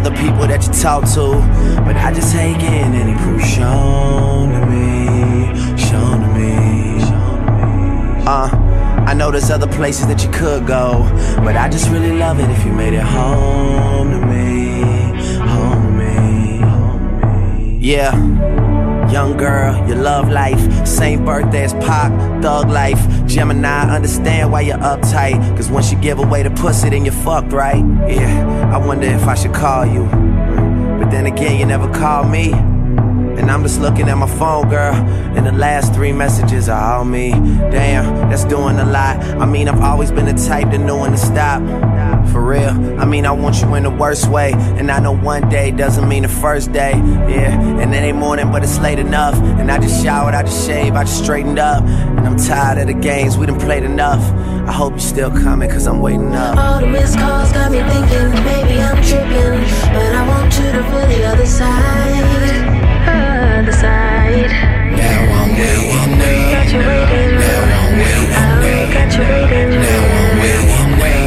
other people that you talk to, but I just hate getting any proof shown to me, shown to me. I know there's other places that you could go, but I just really love it if you made it home to me, home to me, home to me. Yeah. Young girl, your love life, same birthday as Pac, thug life. Gemini, I understand why you're uptight, cause once you give away the pussy, then you're fucked, right? Yeah, I wonder if I should call you, but then again, you never call me. And I'm just looking at my phone, girl, and the last 3 messages are all me. Damn, that's doing a lot. I mean, I've always been the type that knew when to stop. For real, I mean, I want you in the worst way, and I know one day doesn't mean the first day. Yeah, and it ain't morning, but it's late enough. And I just showered, I just shaved, I just straightened up. And I'm tired of the games, we done played enough. I hope you're still coming, cause I'm waiting up. All the missed calls got me thinking, maybe I'm tripping, but I want you to feel the other side. Other side. Now I'm waiting up. Got you waiting. Now I'm waiting up. Got you waiting. Now I'm waiting up.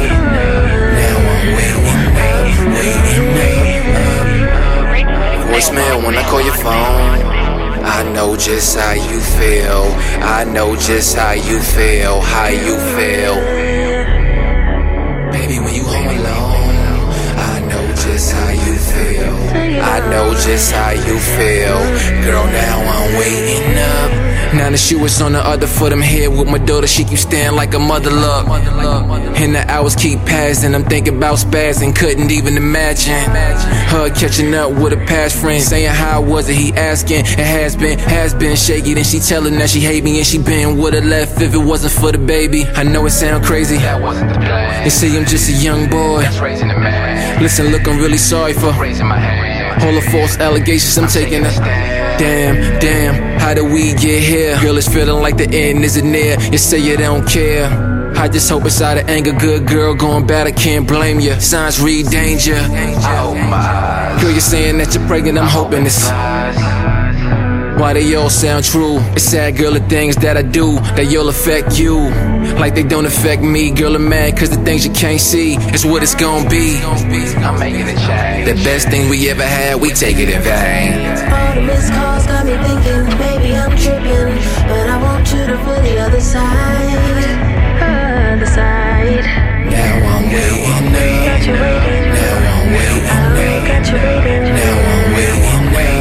Voicemail when I call your phone. I know just how you feel. I know just how you feel. How you feel. Baby, when you home alone, I know just how you feel. I know just how you feel. Girl, now I'm waiting up. Now the shoe is on the other foot, I'm here with my daughter, she keeps staring like a mother love. And the hours keep passing, I'm thinking about spazzing, couldn't even imagine her catching up with a past friend, saying how was it, he asking. It has been shaky, then she telling that she hate me, and she been would've left if it wasn't for the baby. I know it sound crazy, that wasn't the plan. They say I'm just a young boy, that's raising a man. Listen, look, I'm really sorry for raising my hand. All the false allegations, I'm taking a damn, how did we get here? Girl, it's feeling like the end isn't near. You say you don't care, I just hope it's out of anger. Good girl going bad, I can't blame you. Signs read danger. Oh my. Girl, you're saying that you're pregnant, I'm hoping it's why they all sound true. It's sad, girl, the things that I do, they all affect you like they don't affect me. Girl, I'm mad cause the things you can't see is what it's gonna be. I'm making a change. The best thing we ever had, we take it in vain. All the missed calls got me thinking, maybe I'm tripping, but I want you to feel the other side. Other side. Now I'm waiting up. Got you waiting. Now I'm waiting up. Got you waiting. Now I'm waiting up.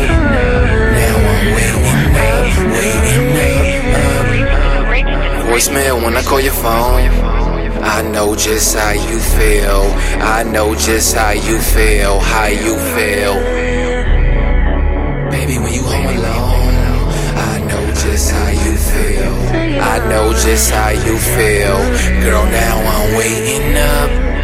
Voicemail when I call your phone. I know just how you feel. I know just how you feel. How you feel. Baby, when you home alone, I know just how you feel. I know just how you feel. Girl, now I'm waiting up.